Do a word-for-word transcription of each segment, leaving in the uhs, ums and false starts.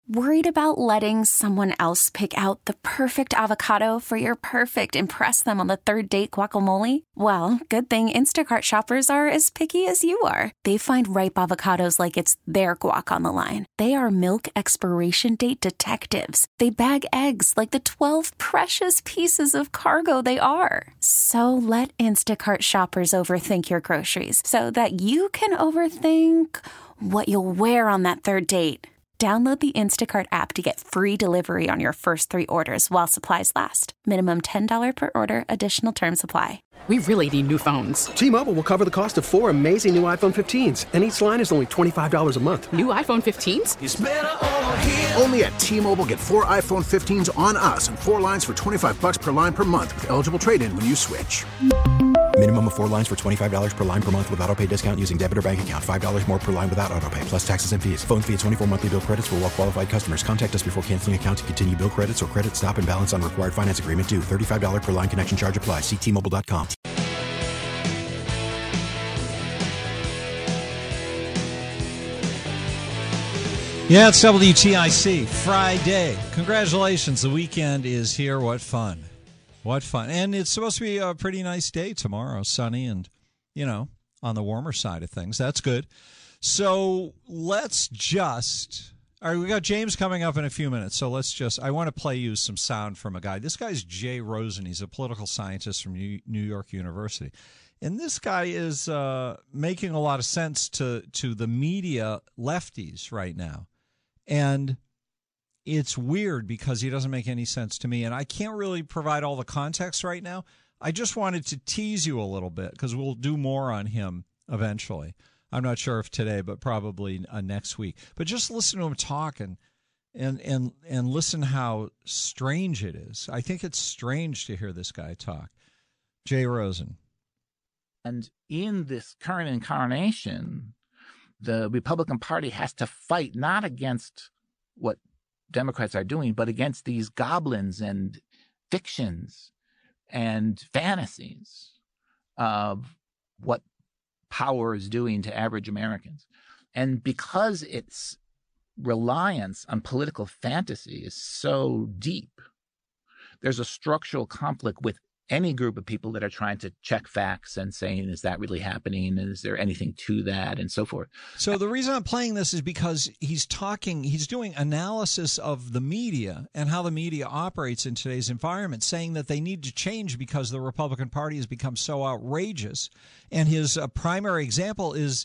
Worried about letting someone else pick out the perfect avocado for your perfect impress them on the third date guacamole? Well, good thing Instacart shoppers are as picky as you are. They find ripe avocados like it's their guac on the line. They are milk expiration date detectives. They bag eggs like the twelve precious pieces of cargo they are. So let Instacart shoppers overthink your groceries so that you can overthink what you'll wear on that third date. Download the Instacart app to get free delivery on your first three orders while supplies last. Minimum ten dollars per order. Additional terms apply. We really need new phones. T-Mobile will cover the cost of four amazing new iPhone fifteens, and each line is only twenty-five dollars a month. New iPhone fifteens? It's better over here. Only at T-Mobile, get four iPhone fifteens on us and four lines for twenty-five dollars per line per month with eligible trade-in when you switch. Minimum of four lines for twenty-five dollars per line per month with autopay discount using debit or bank account. five dollars more per line without autopay, plus taxes and fees. Phone fee at twenty-four monthly bill credits for well-qualified customers. Contact us before canceling account to continue bill credits or credit stop and balance on required finance agreement due. thirty-five dollars per line connection charge applies. See T Mobile dot com. Yeah, it's W T I C, Friday. Congratulations, the weekend is here. What fun. What fun. And it's supposed to be a pretty nice day tomorrow, sunny and, you know, on the warmer side of things. That's good. So let's just, all right, we got James coming up in a few minutes. So let's just, I want to play you some sound from a guy. This guy's Jay Rosen. He's a political scientist from New York University. And this guy is uh, making a lot of sense to, to the media lefties right now. And it's weird because he doesn't make any sense to me. And I can't really provide all the context right now. I just wanted to tease you a little bit because we'll do more on him eventually. I'm not sure if today, but probably uh, next week. But just listen to him talk and, and, and, and listen how strange it is. I think it's strange to hear this guy talk. Jay Rosen. And in this current incarnation, the Republican Party has to fight not against what Democrats are doing, but against these goblins and fictions and fantasies of what power is doing to average Americans. And because its reliance on political fantasy is so deep, there's a structural conflict with any group of people that are trying to check facts and saying, is that really happening? And is there anything to that? And so forth. So the reason I'm playing this is because he's talking, he's doing analysis of the media and how the media operates in today's environment, saying that they need to change because the Republican Party has become so outrageous. And his uh, primary example is,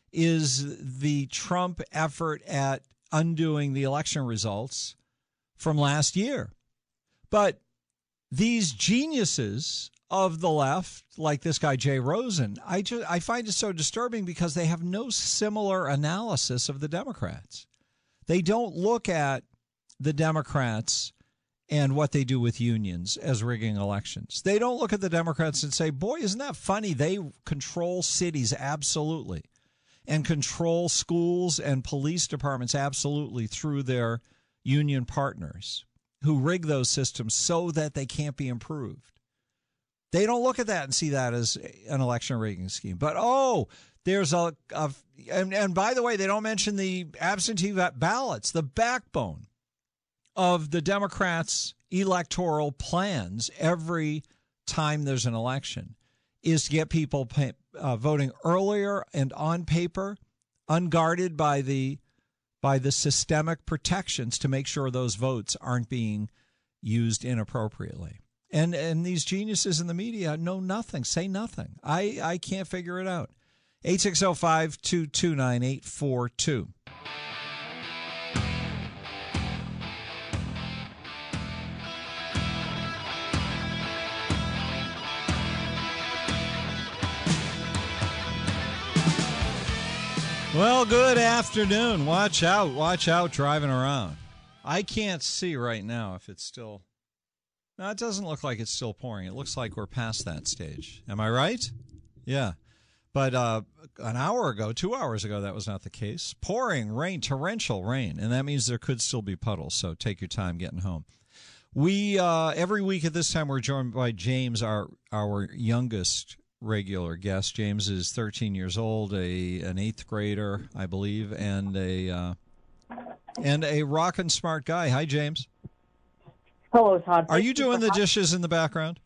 is the Trump effort at undoing the election results from last year. But these geniuses of the left, like this guy Jay Rosen, I just I find it so disturbing because they have no similar analysis of the Democrats. They don't look at the Democrats and what they do with unions as rigging elections. They don't look at the Democrats and say, boy, isn't that funny? They control cities absolutely and control schools and police departments absolutely through their union partners who rig those systems so that they can't be improved. They don't look at that and see that as an election rigging scheme. But, oh, there's a, a and, and by the way, they don't mention the absentee ballots, the backbone of the Democrats' electoral plans every time there's an election is to get people pay, uh, voting earlier and on paper, unguarded by the by the systemic protections to make sure those votes aren't being used inappropriately. And and these geniuses in the media know nothing, say nothing. I, I can't figure it out. eight six zero, five two two nine, eight four two. Well, good afternoon. Watch out. Watch out driving around. I can't see right now if it's still... No, it doesn't look like it's still pouring. It looks like we're past that stage. Am I right? Yeah. But uh, an hour ago, two hours ago, that was not the case. Pouring rain, torrential rain, and that means there could still be puddles, so take your time getting home. We, uh, every week at this time, we're joined by James, our our youngest regular guest. James is thirteen years old, a an eighth grader, I believe, and a uh, and a rockin' smart guy. Hi, James. Hello, Todd. Are Thank you doing the for- dishes in the background?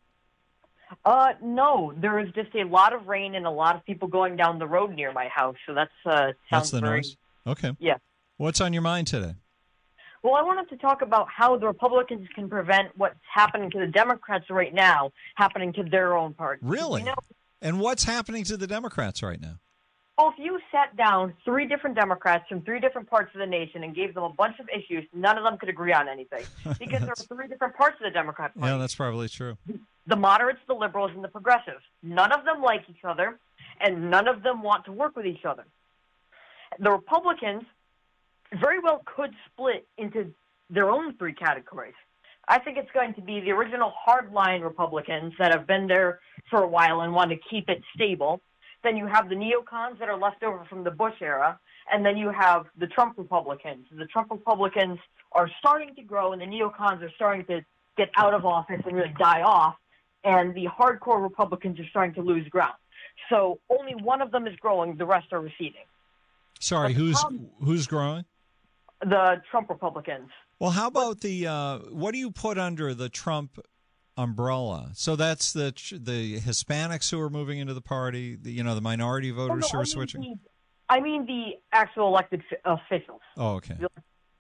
Uh, no. There is just a lot of rain and a lot of people going down the road near my house, so that's uh sounds That's the very. noise? Okay. Yeah. What's on your mind today? Well, I wanted to talk about how the Republicans can prevent what's happening to the Democrats right now happening to their own party. Really? You know, And what's happening to the Democrats right now? well, if you sat down three different Democrats from three different parts of the nation and gave them a bunch of issues, none of them could agree on anything because there are three different parts of the Democrat Party. Yeah, that's probably true. The moderates, the liberals, and the progressives. None of them like each other, and none of them want to work with each other. The Republicans very well could split into their own three categories. I think it's going to be the original hardline Republicans that have been there for a while and want to keep it stable. Then you have the neocons that are left over from the Bush era, and then you have the Trump Republicans. The Trump Republicans are starting to grow, and the neocons are starting to get out of office and really die off, and the hardcore Republicans are starting to lose ground. So only one of them is growing, the rest are receding. Sorry, who's who's growing? The Trump Republicans. Well, how about the uh, what do you put under the Trump umbrella? So that's the the Hispanics who are moving into the party, the, you know, the minority voters Oh, no, who I are mean switching. The, I mean the actual elected officials. Oh, okay. The,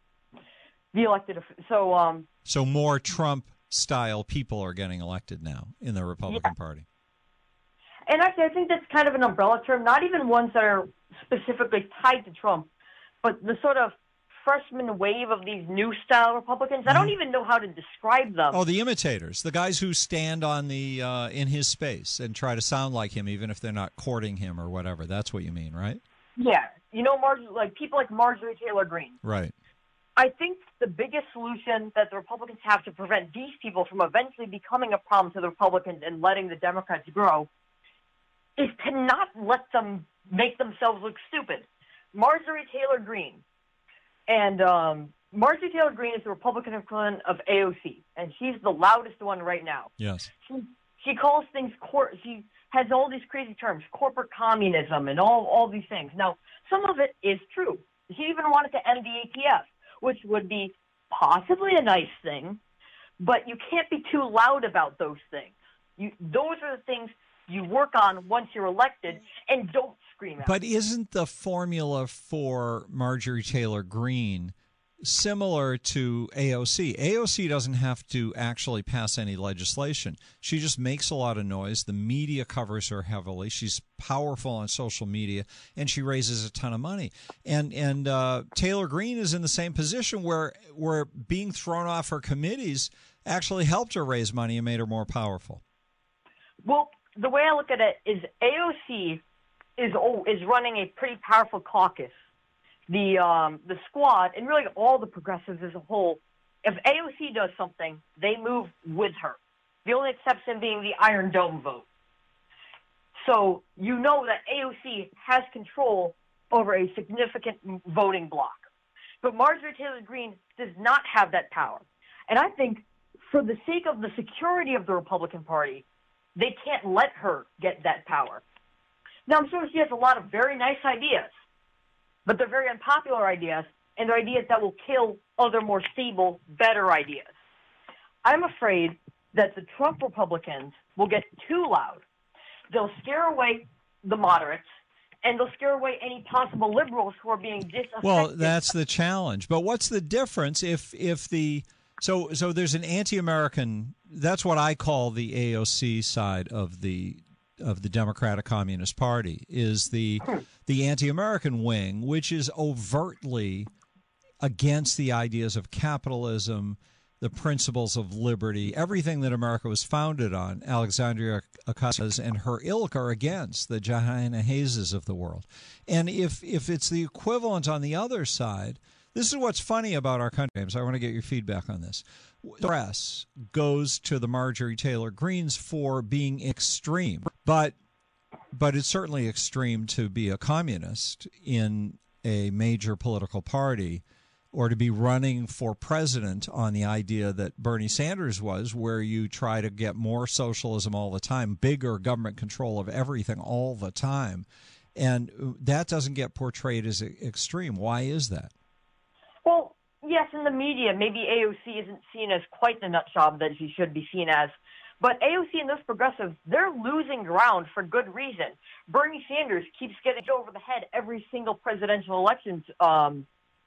the elected, so um. So more Trump-style people are getting elected now in the Republican Yeah. Party. And actually, I think that's kind of an umbrella term, not even ones that are specifically tied to Trump, but the sort of freshman wave of these new style Republicans. I don't even know how to describe them. Oh, the imitators, the guys who stand on the uh, in his space and try to sound like him, even if they're not courting him or whatever. That's what you mean, right? Yeah, you know, Mar- like people like Marjorie Taylor Greene. Right. I think the biggest solution that the Republicans have to prevent these people from eventually becoming a problem to the Republicans and letting the Democrats grow is to not let them make themselves look stupid. Marjorie Taylor Greene. And um, Marjorie Taylor Greene is the Republican equivalent of A O C, and she's the loudest one right now. Yes. She, she calls things, cor- she has all these crazy terms, corporate communism and all, all these things. Now, some of it is true. She even wanted to end the A T F, which would be possibly a nice thing, but you can't be too loud about those things. You, those are the things you work on once you're elected, and don't scream out. But isn't the formula for Marjorie Taylor Greene similar to A O C? A O C doesn't have to actually pass any legislation. She just makes a lot of noise. The media covers her heavily. She's powerful on social media, and she raises a ton of money. And and uh, Taylor Greene is in the same position where where being thrown off her committees actually helped her raise money and made her more powerful. Well, the way I look at it is A O C is oh, is running a pretty powerful caucus. The um, the squad, and really all the progressives as a whole, if A O C does something, they move with her. The only exception being the Iron Dome vote. So you know that A O C has control over a significant voting bloc. But Marjorie Taylor Greene does not have that power. And I think for the sake of the security of the Republican Party, they can't let her get that power. Now, I'm sure she has a lot of very nice ideas, but they're very unpopular ideas, and they're ideas that will kill other more stable, better ideas. I'm afraid that the Trump Republicans will get too loud. They'll scare away the moderates, and they'll scare away any possible liberals who are being disaffected. Well, that's the challenge. But what's the difference if if the so so there's an anti-American, that's what I call the A O C side of the of the Democratic Communist Party, is the the anti-American wing, which is overtly against the ideas of capitalism, the principles of liberty, everything that America was founded on. Alexandria Ocasio and her ilk are against, the Johanna Hayeses of the world. And if if it's the equivalent on the other side, this is what's funny about our country, James. I want to get your feedback on this. The press goes to the Marjorie Taylor Greenes for being extreme, but but it's certainly extreme to be a communist in a major political party, or to be running for president on the idea that Bernie Sanders was, where you try to get more socialism all the time, bigger government control of everything all the time. And that doesn't get portrayed as extreme. Why is that? Well, yes, in the media, maybe A O C isn't seen as quite the nut job that she should be seen as. But A O C and those progressives, they're losing ground for good reason. Bernie Sanders keeps getting hit over the head every single presidential elections um,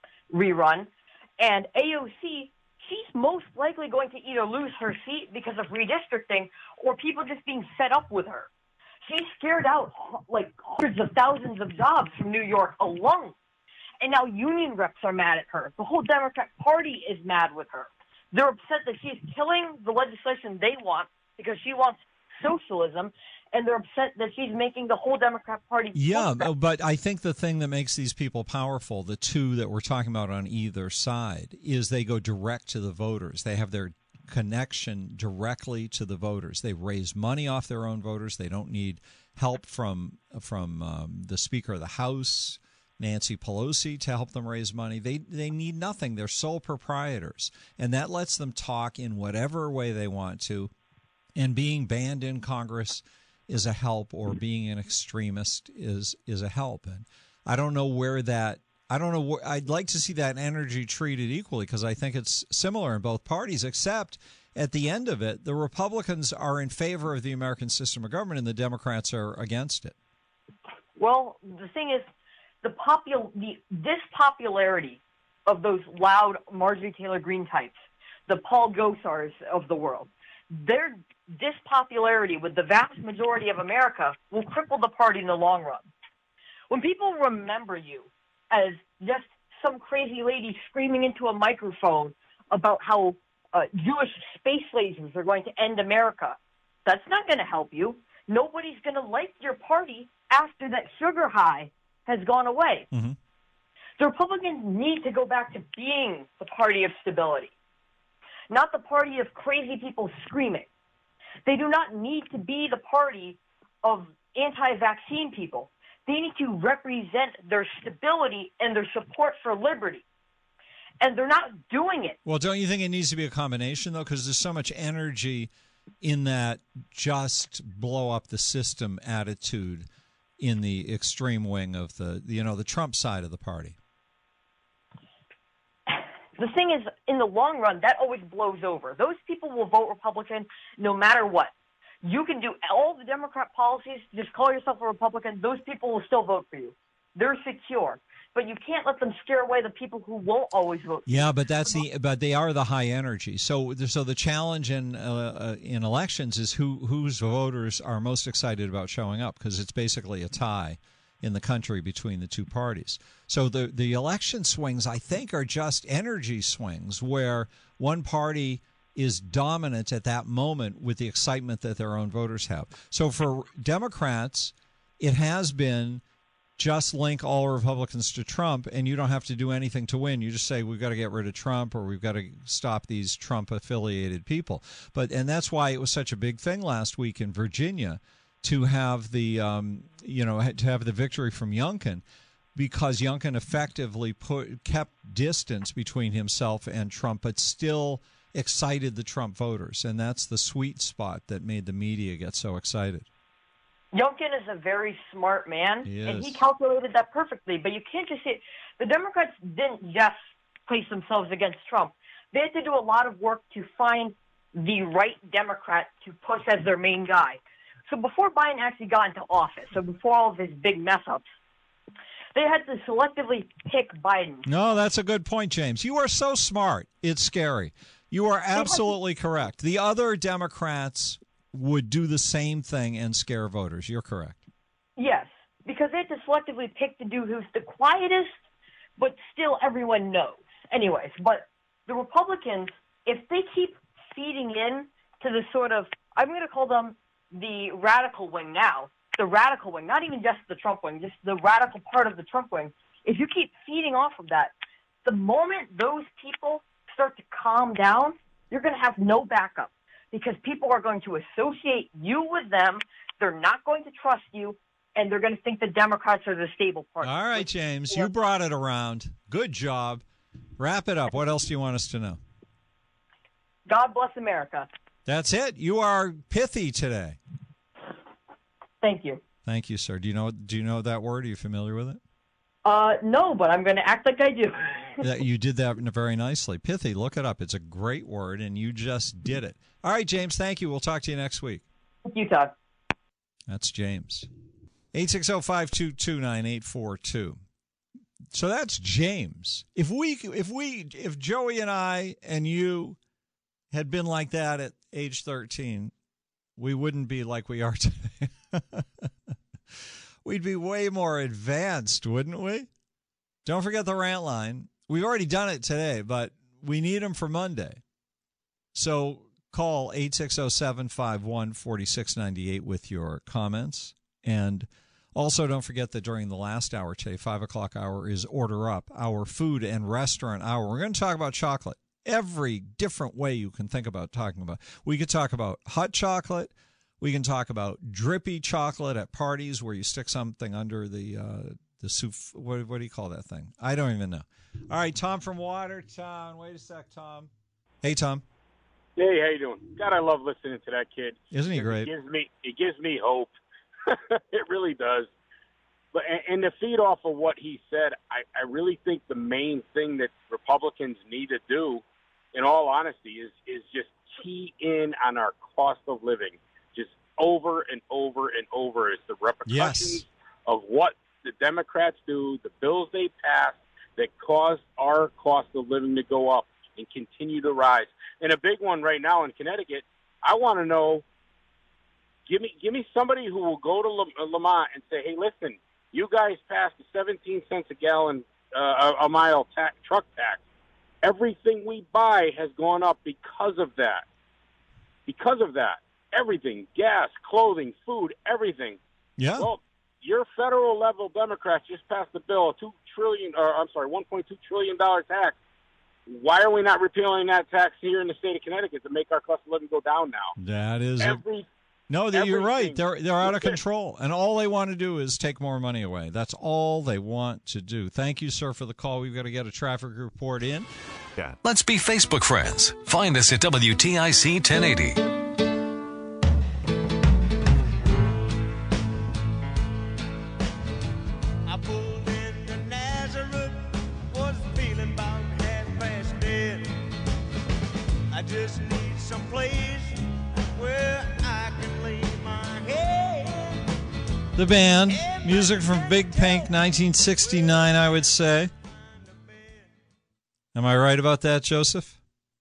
rerun. And A O C, she's most likely going to either lose her seat because of redistricting or people just being fed up with her. She scared out like hundreds of thousands of jobs from New York alone. And now union reps are mad at her. The whole Democrat Party is mad with her. They're upset that she's killing the legislation they want because she wants socialism, and they're upset that she's making the whole Democrat Party. Yeah, but I think the thing that makes these people powerful, the two that we're talking about on either side, is they go direct to the voters. They have their connection directly to the voters. They raise money off their own voters. They don't need help from from um, the Speaker of the House, Nancy Pelosi, to help them raise money. They they need nothing. They're sole proprietors, and that lets them talk in whatever way they want to. And being banned in Congress is a help, or being an extremist is is a help. And I don't know where that. I don't know. Where, I'd like to see that energy treated equally, because I think it's similar in both parties, except at the end of it, the Republicans are in favor of the American system of government and the Democrats are against it. Well, the thing is, the popul the this popularity of those loud Marjorie Taylor Greene types, the Paul Gosars of the world, their dispopularity with the vast majority of America will cripple the party in the long run. When people remember you as just some crazy lady screaming into a microphone about how uh, Jewish space lasers are going to end America, that's not going to help you. Nobody's going to like your party after that sugar high has gone away. Mm-hmm. The Republicans need to go back to being the party of stability, not the party of crazy people screaming. They do not need to be the party of anti-vaccine people. They need to represent their stability and their support for liberty. And they're not doing it. Well, don't you think it needs to be a combination, though? Because there's so much energy in that just blow up the system attitude in the extreme wing of the, you know, the Trump side of the party. The thing is, in the long run, that always blows over. Those people will vote Republican no matter what. You can do all the Democrat policies, just call yourself a Republican, those people will still vote for you. They're secure. But you can't let them scare away the people who won't always vote. Yeah, but that's the but they are the high energy. So so the challenge in uh, in elections is who whose voters are most excited about showing up, because it's basically a tie in the country between the two parties. So the the election swings, I think, are just energy swings where one party is dominant at that moment with the excitement that their own voters have. So for Democrats, it has been just link all Republicans to Trump, and you don't have to do anything to win. You just say, we've got to get rid of Trump, or we've got to stop these Trump-affiliated people. But and that's why it was such a big thing last week in Virginia to have the, um, you know, to have the victory from Youngkin, because Youngkin effectively put kept distance between himself and Trump, but still excited the Trump voters. And that's the sweet spot that made the media get so excited. Youngkin is a very smart man, he and he is. calculated that perfectly. But you can't just say the Democrats didn't just place themselves against Trump. They had to do a lot of work to find the right Democrat to push as their main guy. So before Biden actually got into office, so before all of his big mess-ups, they had to selectively pick Biden. No, that's a good point, James. You are so smart. It's scary. You are absolutely correct. The other Democrats would do the same thing and scare voters. You're correct. Yes, because they had to selectively pick the dude who's the quietest, but still everyone knows. Anyways, but the Republicans, if they keep feeding in to the sort of, I'm going to call them the radical wing now, the radical wing, not even just the Trump wing, just the radical part of the Trump wing, if you keep feeding off of that, the moment those people start to calm down, you're going to have no backup, because people are going to associate you with them. They're not going to trust you, and they're going to think the Democrats are the stable party. All right, James, you brought it around. Good job. Wrap it up. What else do you want us to know? God bless America. That's it. You are pithy today. Thank you. Thank you, sir. Do you know do you know that word? Are you familiar with it? Uh, no, but I'm going to act like I do. That you did that very nicely. Pithy, look it up. It's a great word, and you just did it. All right, James, thank you. We'll talk to you next week. Thank you, Todd. That's James. eight six zero, five two two, nine eight four two. So that's James. If we, if we, if Joey and I and you had been like that at age thirteen, we wouldn't be like we are today. We'd be way more advanced, wouldn't we? Don't forget the rant line. We've already done it today, but we need them for Monday. So call eight six zero, seven five one, four six nine eight with your comments. And also don't forget that during the last hour today, five o'clock hour, is Order Up, our food and restaurant hour. We're going to talk about chocolate. Every different way you can think about talking about. We could talk about hot chocolate. We can talk about drippy chocolate at parties where you stick something under the uh, the soup. What, what do you call that thing? I don't even know. All right, Tom from Watertown. Wait a sec, Tom. Hey, Tom. Hey, how you doing? God, I love listening to that kid. Isn't he great? It gives me, it gives me hope. It really does. But and, and to feed off of what he said, I, I really think the main thing that Republicans need to do, in all honesty, is is just key in on our cost of living. Just over and over and over is the repercussions yes. of what the Democrats do, the bills they pass that cause our cost of living to go up and continue to rise. And a big one right now in Connecticut, I want to know, give me give me somebody who will go to Lamont and say, hey, listen, you guys passed the seventeen cents a gallon, uh, a mile ta- truck tax. Everything we buy has gone up because of that. Because of that. Everything, gas, clothing, food, everything. Yeah. Well, your federal level Democrats just passed a bill, a two trillion, or I'm sorry, one point two trillion dollar tax. Why are we not repealing that tax here in the state of Connecticut to make our cost of living go down now? That is Every, a, no. That you're right. everything. They're they're out of control, and all they want to do is take more money away. That's all they want to do. Thank you, sir, for the call. We've got to get a traffic report in. Yeah. Let's be Facebook friends. Find us at W T I C ten eighty. Just need some place where I can lay my head. The band, music from Big Pink, nineteen sixty-nine, I would say. Am I right about that, Joseph?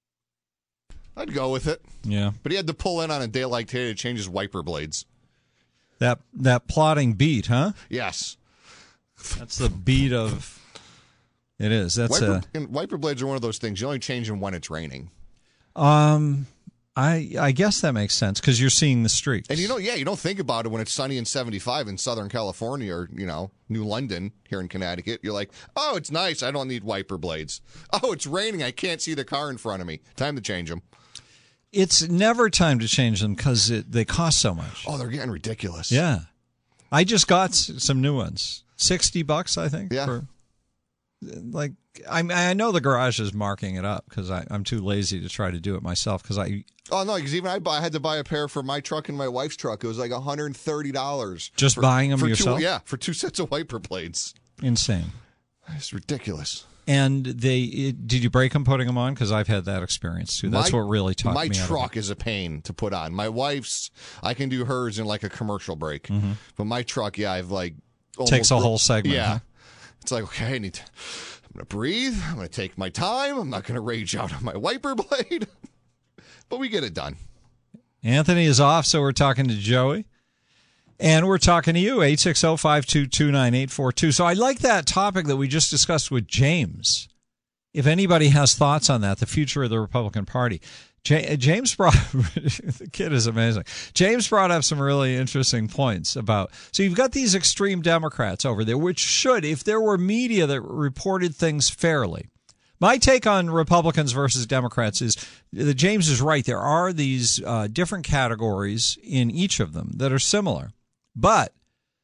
I'd go with it. Yeah. But he had to pull in on a day like today to change his wiper blades. That that plodding beat, huh? Yes. That's the beat of... It is. That's wiper, a... and wiper blades are one of those things. You only change them when it's raining. Um, I I guess that makes sense because you're seeing the streaks. And you know, yeah, you don't think about it when it's sunny and seventy-five in Southern California or, you know, New London here in Connecticut. You're like, oh, it's nice. I don't need wiper blades. Oh, it's raining. I can't see the car in front of me. Time to change them. It's never time to change them because they cost so much. Oh, they're getting ridiculous. Yeah. I just got some new ones. sixty bucks, I think. Yeah. For, like, I I know the garage is marking it up because I'm too lazy to try to do it myself. Because I oh no, because even I, buy, I had to buy a pair for my truck and my wife's truck. It was like one hundred thirty dollars. Just for, buying them for yourself? Two, yeah, for two sets of wiper blades. Insane. It's ridiculous. And they it, did you break them putting them on? Because I've had that experience too. That's my, what really taught my me. My truck is is a pain to put on. My wife's, I can do hers in like a commercial break, mm-hmm. but my truck, yeah, I've like takes a whole segment. Yeah, huh? It's like okay, I need to. I'm going to breathe. I'm going to take my time. I'm not going to rage out on my wiper blade. But we get it done. Anthony is off, so we're talking to Joey. And we're talking to you, eight six zero, five two two, nine eight four two. So I like that topic that we just discussed with James. If anybody has thoughts on that, the future of the Republican Party. James brought, the kid is amazing. James brought up some really interesting points about, so you've got these extreme Democrats over there, which should, if there were media that reported things fairly. My take on Republicans versus Democrats is that James is right. There are these uh, different categories in each of them that are similar. But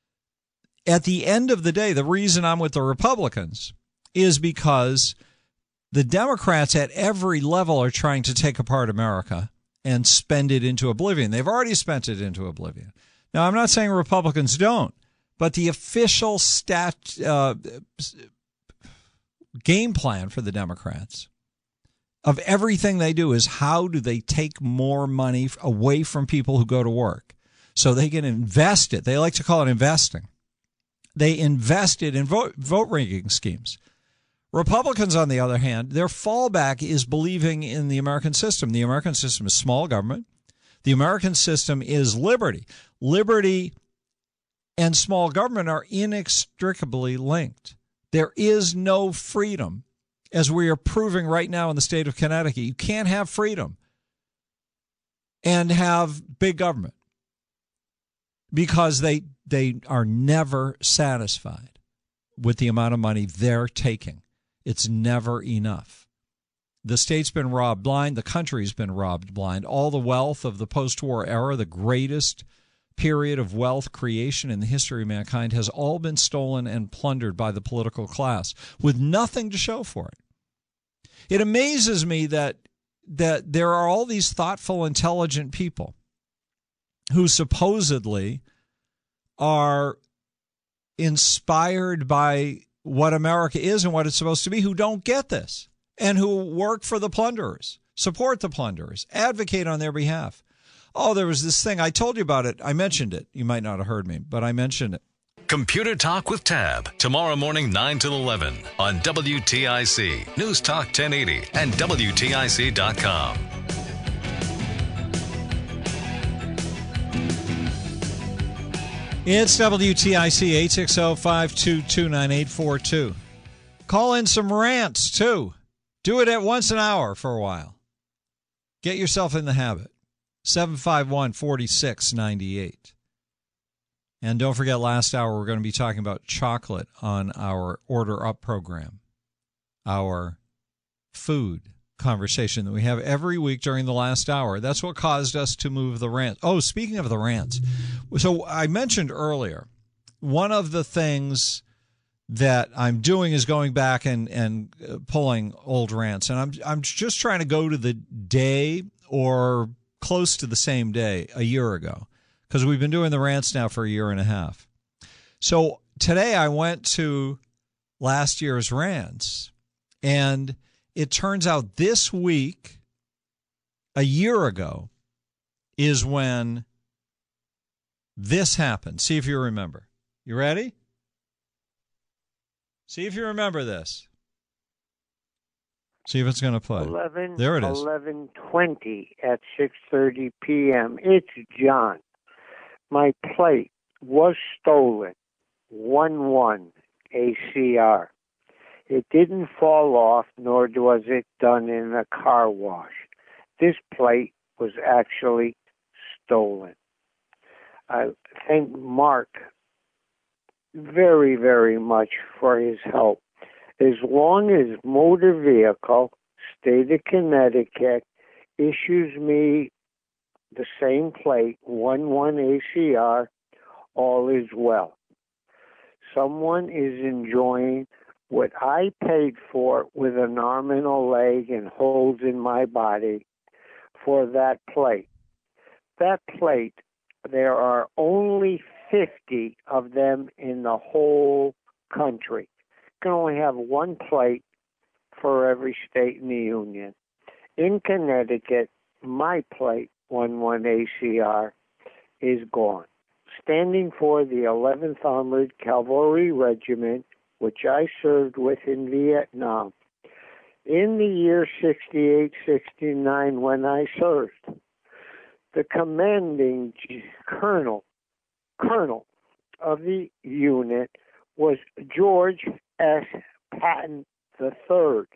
at the end of the day, the reason I'm with the Republicans is because the Democrats at every level are trying to take apart America and spend it into oblivion. They've already spent it into oblivion. Now, I'm not saying Republicans don't, but the official stat uh, game plan for the Democrats of everything they do is how do they take more money away from people who go to work so they can invest it. They like to call it investing. They invest it in vote, vote rigging schemes. Republicans, on the other hand, their fallback is believing in the American system. The American system is small government. The American system is liberty. Liberty and small government are inextricably linked. There is no freedom, as we are proving right now in the state of Connecticut. You can't have freedom and have big government because they they are never satisfied with the amount of money they're taking. It's never enough. The state's been robbed blind. The country's been robbed blind. All the wealth of the post-war era, the greatest period of wealth creation in the history of mankind, has all been stolen and plundered by the political class with nothing to show for it. It amazes me that that there are all these thoughtful, intelligent people who supposedly are inspired by what America is and what it's supposed to be, who don't get this and who work for the plunderers, support the plunderers, advocate on their behalf. Oh, there was this thing. I told you about it. I mentioned it. You might not have heard me, but I mentioned it. Computer Talk with Tab, tomorrow morning nine till eleven on W T I C, News Talk ten eighty, and W T I C dot com. It's W T I C, eight six zero, five two two, nine eight four two. Call in some rants, too. Do it at once an hour for a while. Get yourself in the habit. seven five one, four six nine eight. And don't forget, last hour we're going to be talking about chocolate on our Order Up program, our food conversation that we have every week during the last hour. That's what caused us to move the rant. Oh, speaking of the rants, so I mentioned earlier, one of the things that I'm doing is going back and, and pulling old rants. And I'm I'm just trying to go to the day or close to the same day a year ago, because we've been doing the rants now for a year and a half. So today I went to last year's rants, and it turns out this week, a year ago, is when this happened. See if you remember. You ready? See if you remember this. See if it's going to play. eleven, there it is. eleven twenty at six thirty p.m. It's John. My plate was stolen. one one A C R. It didn't fall off, nor was it done in a car wash. This plate was actually stolen. I thank Mark very, very much for his help. As long as Motor Vehicle, State of Connecticut, issues me the same plate, one one A C R, all is well. Someone is enjoying what I paid for with an arm and a leg and holes in my body for that plate. That plate, there are only fifty of them in the whole country. You can only have one plate for every state in the union. In Connecticut, my plate, one one A C R, is gone. Standing for the eleventh Armored Cavalry Regiment, which I served with in Vietnam. In the year sixty-eight sixty-nine, when I served, the commanding colonel, colonel of the unit was George S. Patton the third.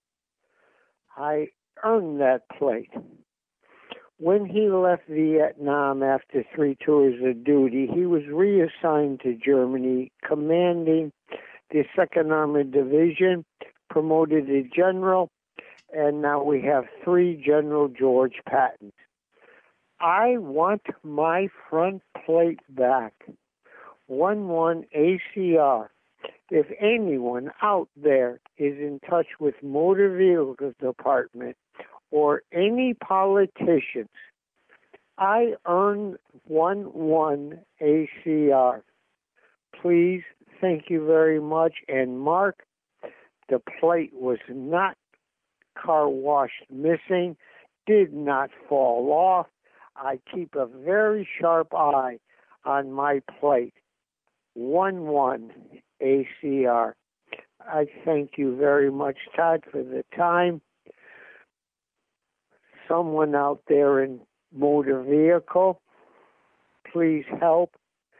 I earned that plate. When he left Vietnam after three tours of duty, he was reassigned to Germany, commanding the second Armored Division, promoted to general, and now we have three General George Pattons. I want my front plate back, one one A C R. If anyone out there is in touch with Motor Vehicle Department or any politicians, I earn one one A C R. Please, thank you very much. And Mark, The plate was not car washed missing, did not fall off. I keep a very sharp eye on my plate. one one A C R. I thank you very much, Todd, for the time. Someone out there in motor vehicle, please help.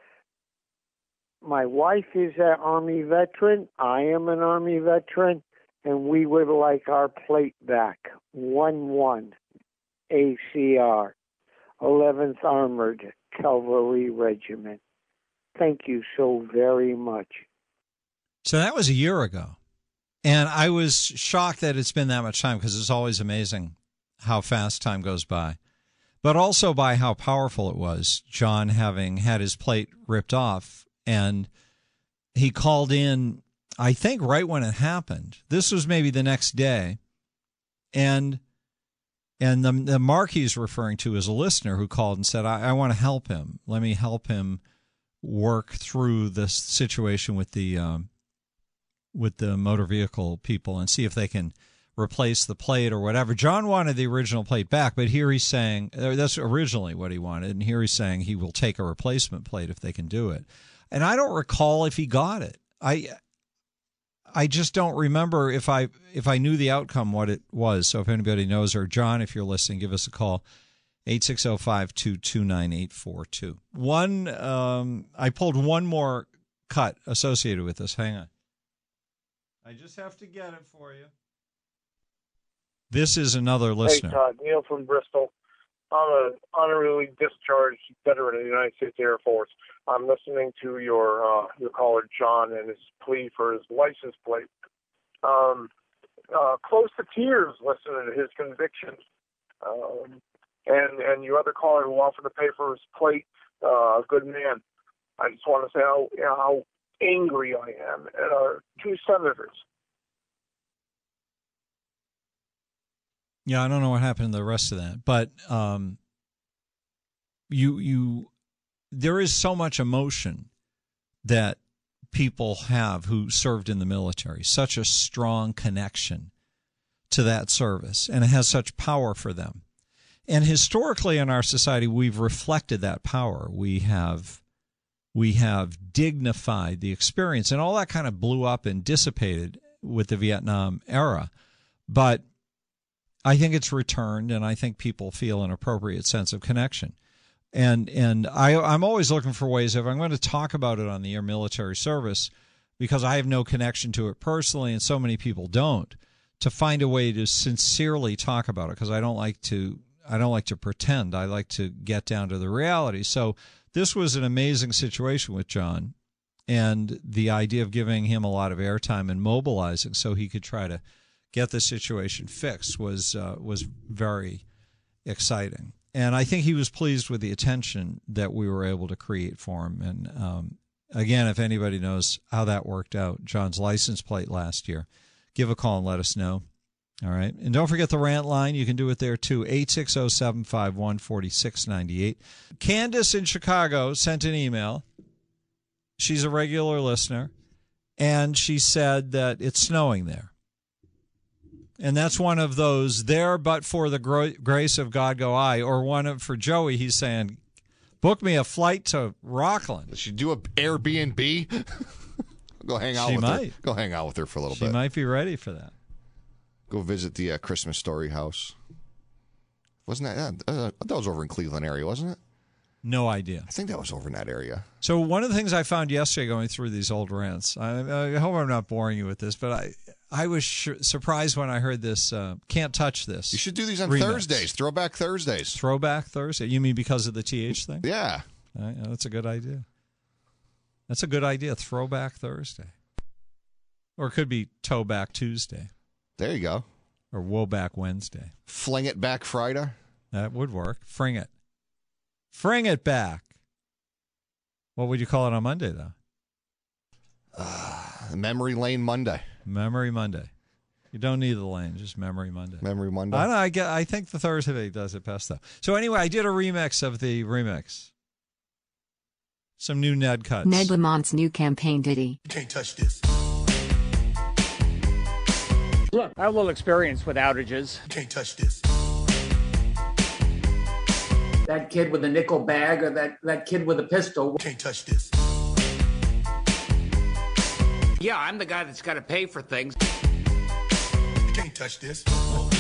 My wife is an Army veteran. I am an Army veteran, and we would like our plate back. one one A C R, eleventh Armored Cavalry Regiment. Thank you so very much. So that was a year ago. And I was shocked that it's been that much time, because it's always amazing how fast time goes by. But also by how powerful it was, John having had his plate ripped off. And he called in, I think, right when it happened. This was maybe the next day. And and the, the mark he's referring to is a listener who called and said, I, I want to help him. Let me help him work through this situation with the um, with the motor vehicle people and see if they can replace the plate or whatever. John wanted the original plate back, but here he's saying, that's originally what he wanted, and here he's saying he will take a replacement plate if they can do it. And I don't recall if he got it. I I just don't remember if I if I knew the outcome, what it was. So if anybody knows, or John, if you're listening, give us a call, eight six zero, five two two, nine eight four two. One, um, I pulled one more cut associated with this. Hang on. I just have to get it for you. This is another listener. Hey, Todd. Neil from Bristol. I'm an honorarily discharged veteran of the United States Air Force. I'm listening to your uh, your caller, John, and his plea for his license plate. Um, uh, close to tears listening to his convictions. Um, and, and your other caller who offered to pay for his plate, uh, good man. I just want to say how, you know, how angry I am at our two senators. Yeah, I don't know what happened to the rest of that, but um, you you there is so much emotion that people have who served in the military, such a strong connection to that service, and it has such power for them. And historically in our society, we've reflected that power. We have we have dignified the experience, and all that kind of blew up and dissipated with the Vietnam era, but I think it's returned, and I think people feel an appropriate sense of connection. And and I, I'm always looking for ways, if I'm going to talk about it on the air, military service, because I have no connection to it personally, and so many people don't, to find a way to sincerely talk about it, because I don't like to I don't like to pretend. I like to get down to the reality. So this was an amazing situation with John, and the idea of giving him a lot of airtime and mobilizing so he could try to get the situation fixed was uh, was very exciting. And I think he was pleased with the attention that we were able to create for him. And um, again, if anybody knows how that worked out, John's license plate last year, give a call and let us know. All right. And don't forget the rant line. You can do it there too, eight six zero, seven five one, four six nine eight. Candace in Chicago sent an email. She's a regular listener, and she said that it's snowing there. And that's one of those, there but for the gro- grace of God go I, or one of, for Joey, he's saying, book me a flight to Rockland. Does she do an Airbnb? Go hang out she with might. her. Go hang out with her for a little she bit. She might be ready for that. Go visit the uh, Christmas Story house. Wasn't that, uh, that was over in Cleveland area, wasn't it? No idea. I think that was over in that area. So one of the things I found yesterday going through these old rants, I, I hope I'm not boring you with this, but I I was sh- surprised when I heard this, uh, Can't Touch This. You should do these on remix. Thursdays, Throwback Thursdays. Throwback Thursday? You mean because of the T H thing? Yeah. Uh, yeah. That's a good idea. That's a good idea, Throwback Thursday. Or it could be Towback Tuesday. There you go. Or Woback Wednesday. Fling it back Friday? That would work. Fring it. Fring it back. What would you call it on Monday, though? Uh, Memory Lane Monday. Memory Monday. You don't need the lane, just Memory Monday. Memory Monday. I don't know, I, get, I think the Thursday does it best, though. So anyway, I did a remix of the remix. Some new Ned cuts. Ned Lamont's new campaign ditty. You can't touch this. Look, I have a little experience with outages. You can't touch this. That kid with the nickel bag or that, that kid with a pistol. You can't touch this. Yeah, I'm the guy that's got to pay for things. You can't touch this. You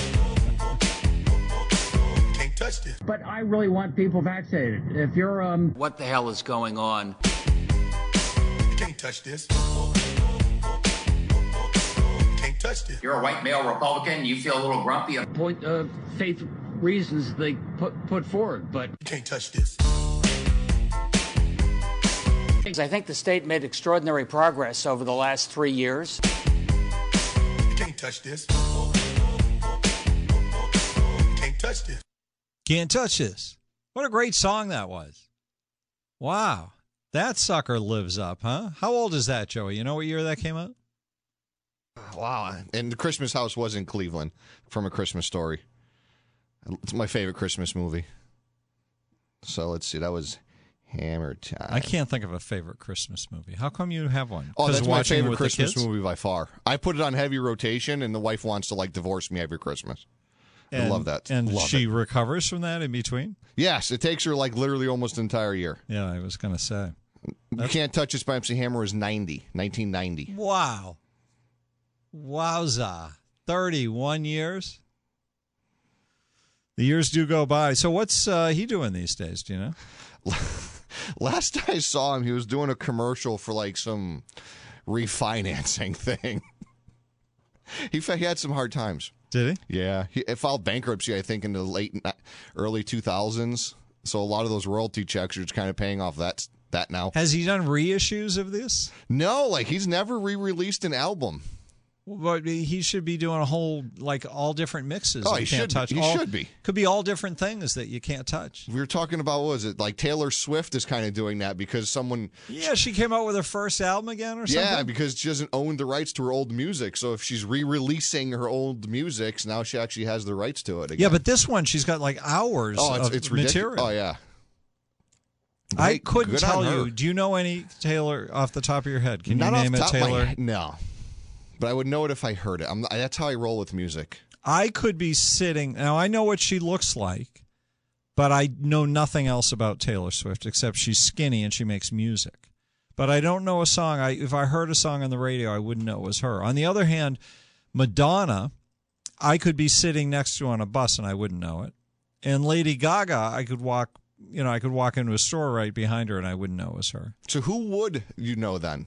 can't touch this. But I really want people vaccinated. If you're, um... What the hell is going on? You can't touch this. You can't touch this. You're a white male Republican, you feel a little grumpy. Point of faith reasons they put put forward, but... You can't touch this. I think the state made extraordinary progress over the last three years. You can't touch this. You can't touch this. Can't touch this. What a great song that was. Wow. That sucker lives up, huh? How old is that, Joey? You know what year that came out? Wow. And The Christmas House was in Cleveland from A Christmas Story. It's my favorite Christmas movie. So let's see. That was Hammer Time. I can't think of a favorite Christmas movie. How come you have one? Oh, that's my favorite with Christmas movie by far. I put it on heavy rotation, and the wife wants to, like, divorce me every Christmas. And, I love that. And love she it. recovers from that in between? Yes, it takes her, like, literally almost an entire year. Yeah, I was going to say. You Can't Touch This by M C Hammer is ninety, nineteen ninety. Wow. Wowza. thirty-one years? The years do go by. So what's uh, he doing these days, do you know? Last I saw him, he was doing a commercial for, like, some refinancing thing. he, he had some hard times. Did he? Yeah. He filed bankruptcy, I think, in the late, early two thousands. So a lot of those royalty checks are just kind of paying off that that now. Has he done reissues of this? No, like, he's never re-released an album. But he should be doing a whole, like, all different mixes. Oh, that he you can't should. touch. He all, should be. Could be all different things that you can't touch. We were talking about, what was it, like Taylor Swift is kind of doing that because someone... Yeah, she came out with her first album again or something? Yeah, because she doesn't own the rights to her old music. So if she's re-releasing her old music, now she actually has the rights to it again. Yeah, but this one, she's got, like, hours oh, it's, of it's material. ridiculous. Oh, yeah. I Great. couldn't Good tell on her. you. Do you know any Taylor off the top of your head? Can Not you off name the a top of my Taylor? head, no. But I would know it if I heard it. I'm, that's how I roll with music. I could be sitting. Now, I know what she looks like, but I know nothing else about Taylor Swift except she's skinny and she makes music. But I don't know a song. I, if I heard a song on the radio, I wouldn't know it was her. On the other hand, Madonna, I could be sitting next to on a bus and I wouldn't know it. And Lady Gaga, I could walk, you know, I could walk into a store right behind her and I wouldn't know it was her. So who would you know then?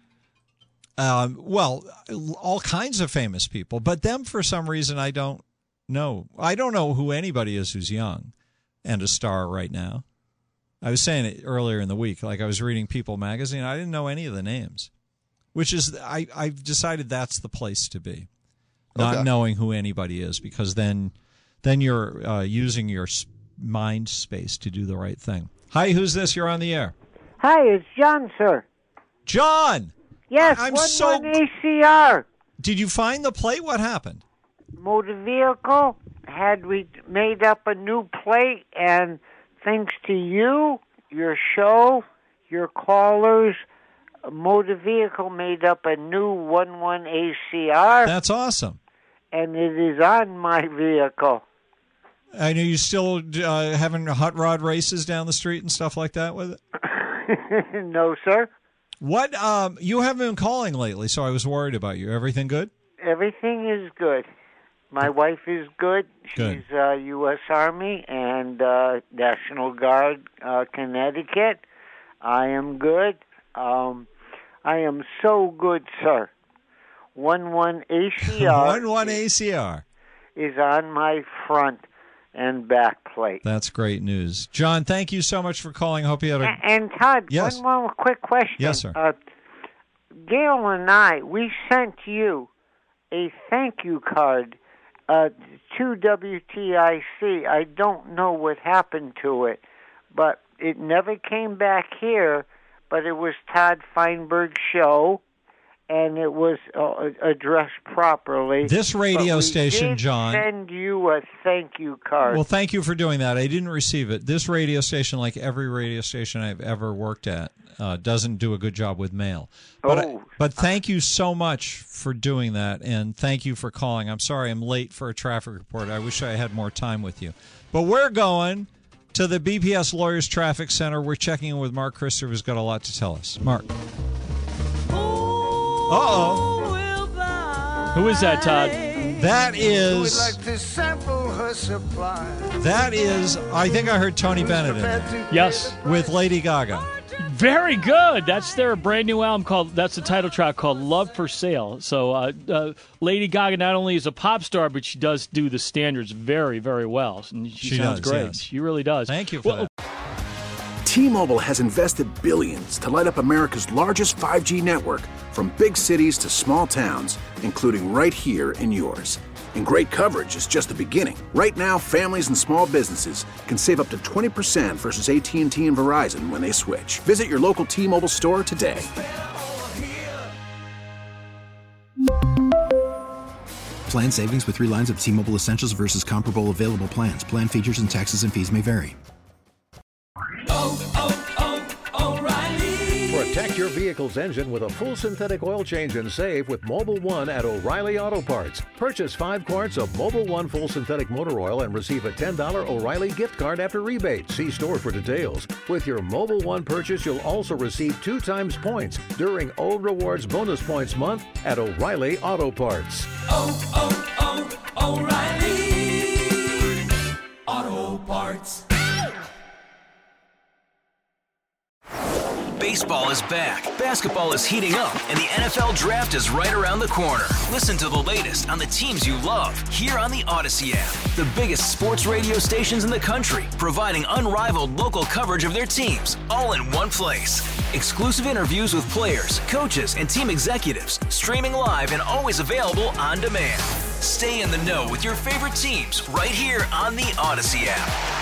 Um, well, all kinds of famous people, but them for some reason I don't know. I don't know who anybody is who's young and a star right now. I was saying it earlier in the week, like I was reading People magazine. I didn't know any of the names, which is I, I've decided that's the place to be, not Okay. knowing who anybody is, because then then you're uh, using your s- mind space to do the right thing. Hi, who's this? You're on the air. Hi, it's John, sir. John! Yes, I'm one so- one A C R. Did you find the plate? What happened? Motor vehicle had we made up a new plate, and thanks to you, your show, your callers, motor vehicle made up a new one one A C R. That's awesome. And it is on my vehicle. I know you still uh, having hot rod races down the street and stuff like that with it? No, sir. What? Um, you haven't been calling lately, so I was worried about you. Everything good? Everything is good. My wife is good. Good. She's uh, U S Army and uh, National Guard, uh, Connecticut. I am good. Um, I am so good, sir. one one A C R one one A C R is on my front and back plate. That's great news. John, thank you so much for calling. I hope you had a... A- And Todd, Yes. one more quick question. Yes, sir. Uh, Gail and I, we sent you a thank you card uh, to W T I C. I don't know what happened to it, but it never came back here. But it was Todd Feinberg's show, and it was uh, addressed properly. This radio but we station, did John. send you a thank you card. Well, thank you for doing that. I didn't receive it. This radio station, like every radio station I've ever worked at, uh, doesn't do a good job with mail. But, oh. I, but thank you so much for doing that, and thank you for calling. I'm sorry I'm late for a traffic report. I wish I had more time with you. But we're going to the B P S Lawyers Traffic Center. We're checking in with Mark Christopher, who's got a lot to tell us. Mark. Uh-oh. Who is that, Todd? That is... That is... I think I heard Tony Bennett in there. Yes. With Lady Gaga. Very good. That's their brand new album called, that's the title track called Love for Sale. So uh, uh, Lady Gaga not only is a pop star, but she does do the standards very, very well. And she, She sounds does, great. yes. She really does. Thank you for well, that. T-Mobile has invested billions to light up America's largest five G network, from big cities to small towns, including right here in yours. And great coverage is just the beginning. Right now, families and small businesses can save up to twenty percent versus A T and T and Verizon when they switch. Visit your local T-Mobile store today. Plan savings with three lines of T-Mobile Essentials versus comparable available plans. Plan features and taxes and fees may vary. Protect your vehicle's engine with a full synthetic oil change and save with Mobil one at O'Reilly Auto Parts. Purchase five quarts of Mobil one full synthetic motor oil and receive a ten dollars O'Reilly gift card after rebate. See store for details. With your Mobil one purchase, you'll also receive two times points during O Rewards Bonus Points Month at O'Reilly Auto Parts. Oh, oh, oh, O'Reilly Auto Parts. Baseball is back, basketball is heating up, and the N F L Draft is right around the corner. Listen to the latest on the teams you love here on the Odyssey app. The biggest sports radio stations in the country, providing unrivaled local coverage of their teams, all in one place. Exclusive interviews with players, coaches, and team executives, streaming live and always available on demand. Stay in the know with your favorite teams right here on the Odyssey app.